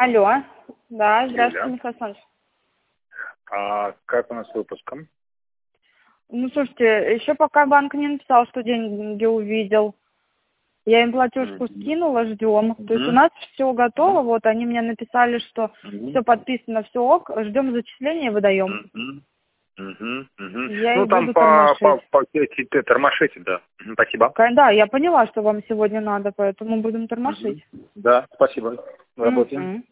Алло. Да, здравствуйте, Юля. Михаил Александрович. А как у нас с выпуском? Ну, слушайте, еще пока банк не написал, что деньги увидел. Я им платежку скинула, ждем. То есть у нас все готово, вот они мне написали, что все подписано, все ок, ждем зачисления и выдаем. Я Ну их там буду по тормошить. тормошите, да. Спасибо. Да, я поняла, что вам сегодня надо, поэтому будем тормошить. Да, спасибо. Работаем.